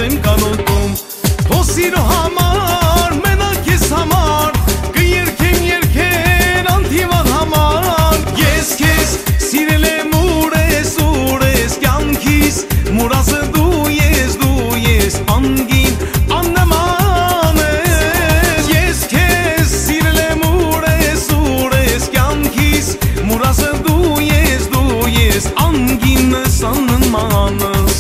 եմ կանոտում Քո սիրո համար, մենակ ես համար Կերքեմ երգեր անթիվան համար Ես քեզ սիրել եմ ուր ես կյանքիս Մուրասը դու ես անգին աննման ես Ես քեզ սիրել եմ ուր ես կյանքիս Մուրասը դու ես անգինս աննմանս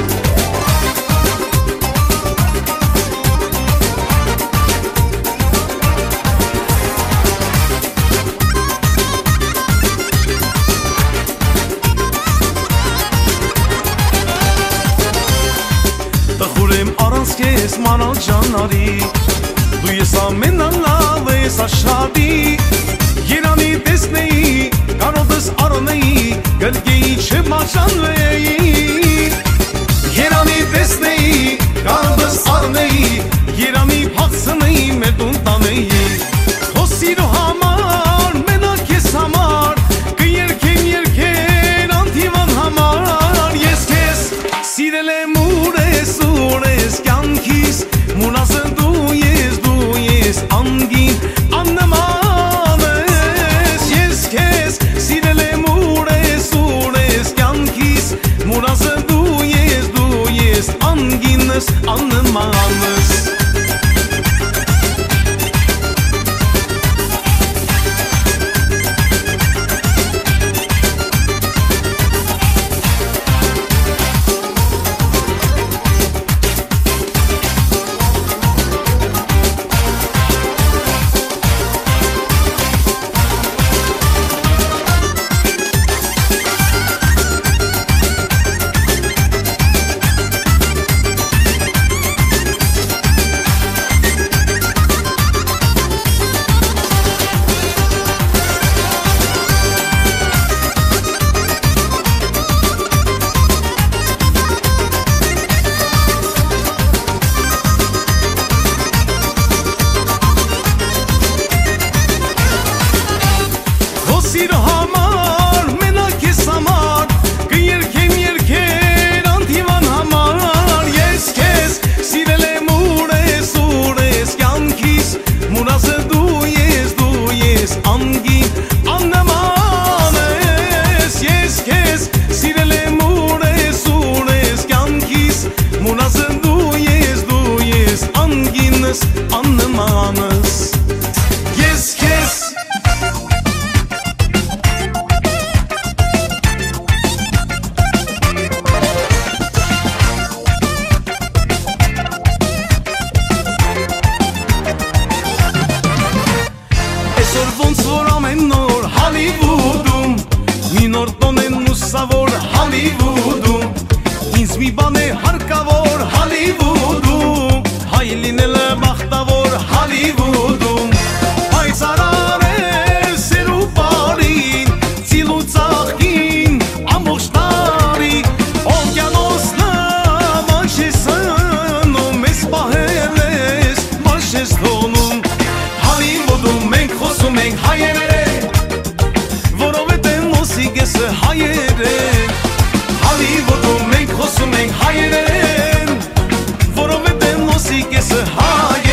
Տխուրեմ առանց քեզ մանալ ջանարի Դու ես ամենալավ ես աշխարհի Երանի տեսնեի, կարոտս առնեի Գրկեի չմաշանվեի Երանի տեսնեի, կարոտս առնեի Երանի փախցնեի, մեր տուն տանեի Քո սիրո համար, մենակ ես համար Կերքեմ երգեր անթիվան համար Ես քեզ սիրել եմ ուր ես կյանքիս Մունասը դու ես անգին աննման ես Ես քեզ սիրել եմ ուր ես կյանքիս Մունասը դու ես անգինս աննմանս Սիրո համար, մենակ ես համար Կերքեմ երգեր անթիվան համար Ես քեզ սիրել եմ ուր ես կյանքիս Մուրասը դու ես անգին աննման ես Ես քեզ սիրել եմ ուր ես կյանքիս Մուրասը դու ես անգինս աննմանս Ես քեզ Այսօր ոնց որ ամեն նոր Հալիվուդում Մի նոր տոն են լուսավոր Հալիվուդում Ինձ մի բան է հարկավոր Հալիվուդում Հայ լինելը բախտավոր Հալիվուդում Հայցարար է սերու բարին Ծիլու ծաղկին ամբողջ տարի Օվկիանոսնը մանչ ես հնում Մեզ պահել ես մանչ ես թոնում Հալիվուդում մենք խոսում ենք հայերեն Որովհետև մուսիկեսը հայերեն Հալիվուդում մենք խոսում ենք հայերեն Որովհետև մուսիկեսը հայերեն